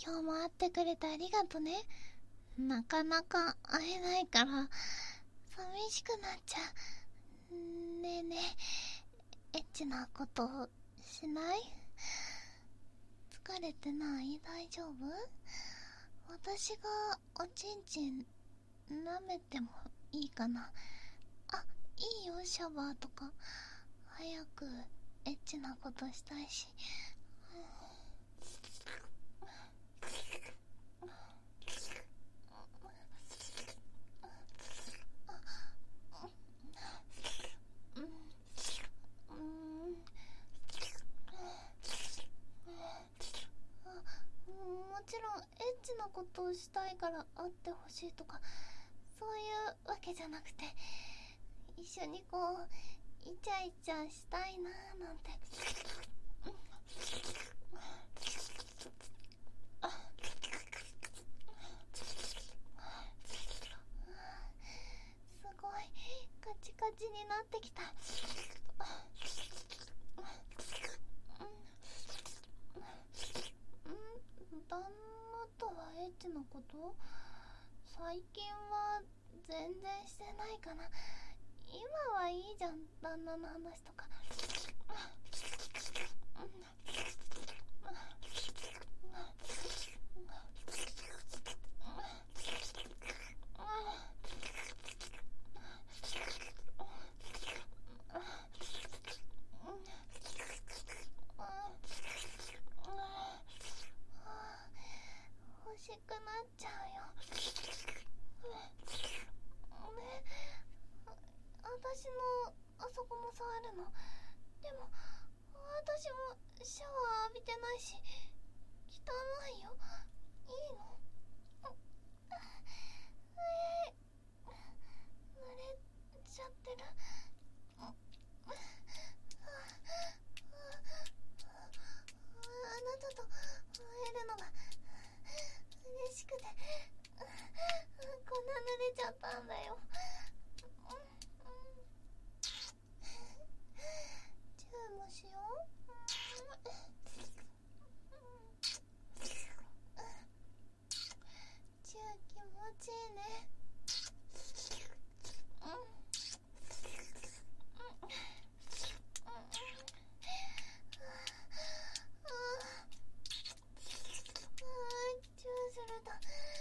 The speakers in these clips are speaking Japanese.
今日も会ってくれてありがとね。なかなか会えないから寂しくなっちゃう。ねえねえ、エッチなことしない？疲れてない？大丈夫？私がおちんちん舐めてもいいかな？あ、いいよ、シャワーとか。早くエッチなことしたいし。もちろんエッチなことをしたいから会ってほしいとかそういうわけじゃなくて、一緒にこうイチャイチャしたいなーなんて。すごいカチカチになってきた。旦那とはエッチなこと？最近は全然してないかな。今はいいじゃん、旦那の話とか。欲しくなっちゃうよ。私のあそこも触るの？でも私もシャワー浴びてないし汚いよ。いいの？濡れちゃってる。あなたと会えるのが嬉しくてこんな濡れちゃったんだよ。チューもしよう。チュー気持ちいいね。チューすると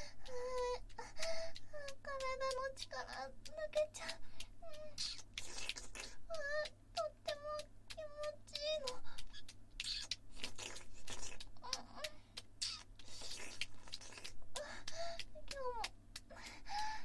体の力抜けちゃう。とっても気持ちいいの。今日も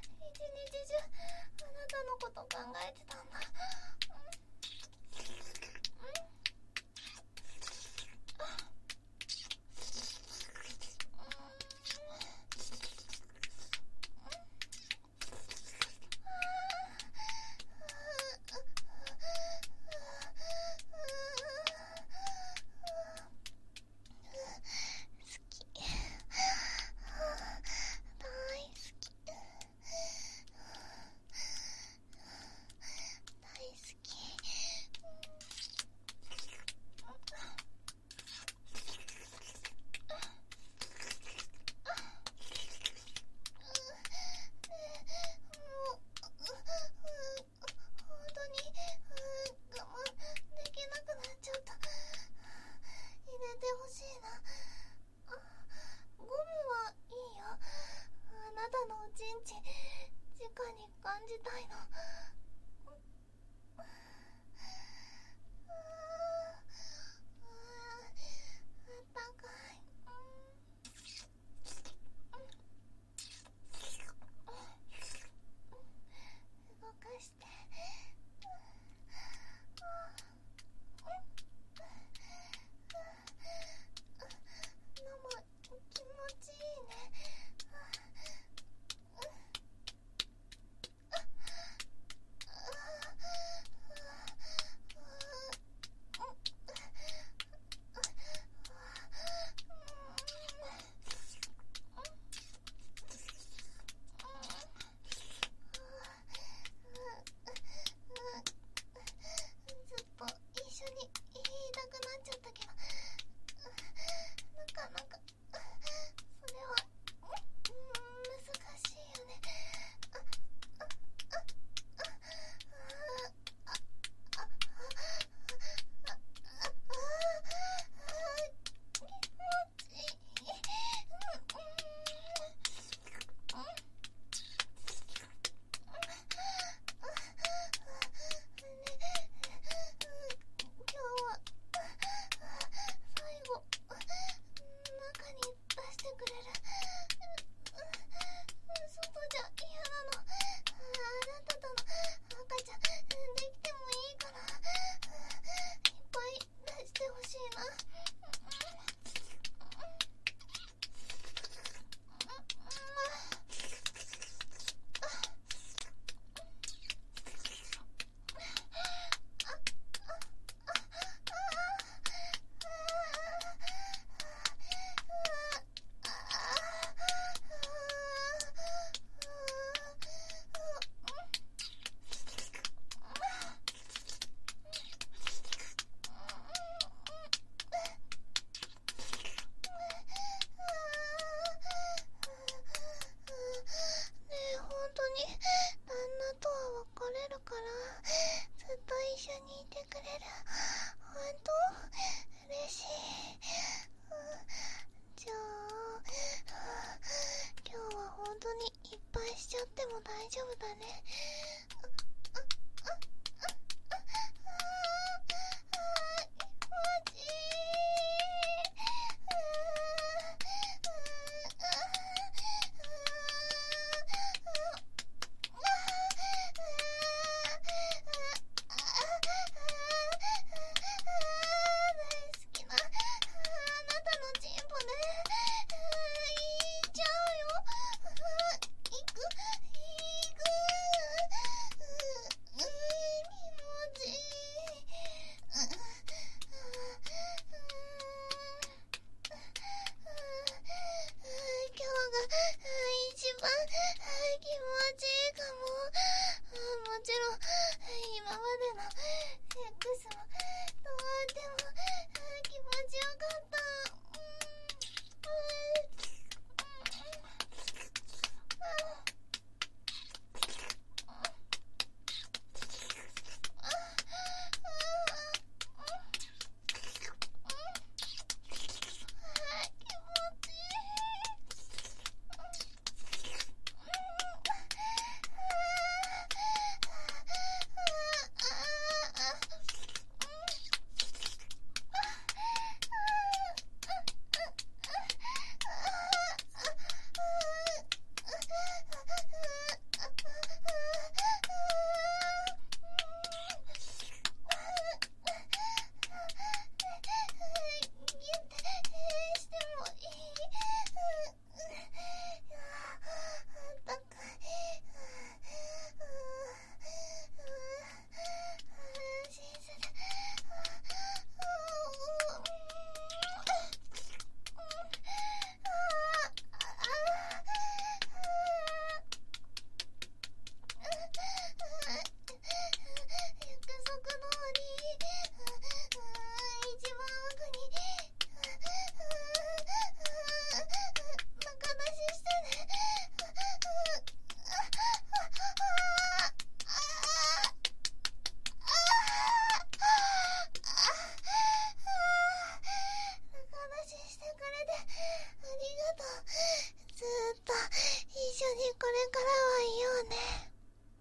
くれる。外じゃ嫌なの。あなたとの赤ちゃんできてもいいから、いっぱい出してほしいな。大丈夫だね。ずーっと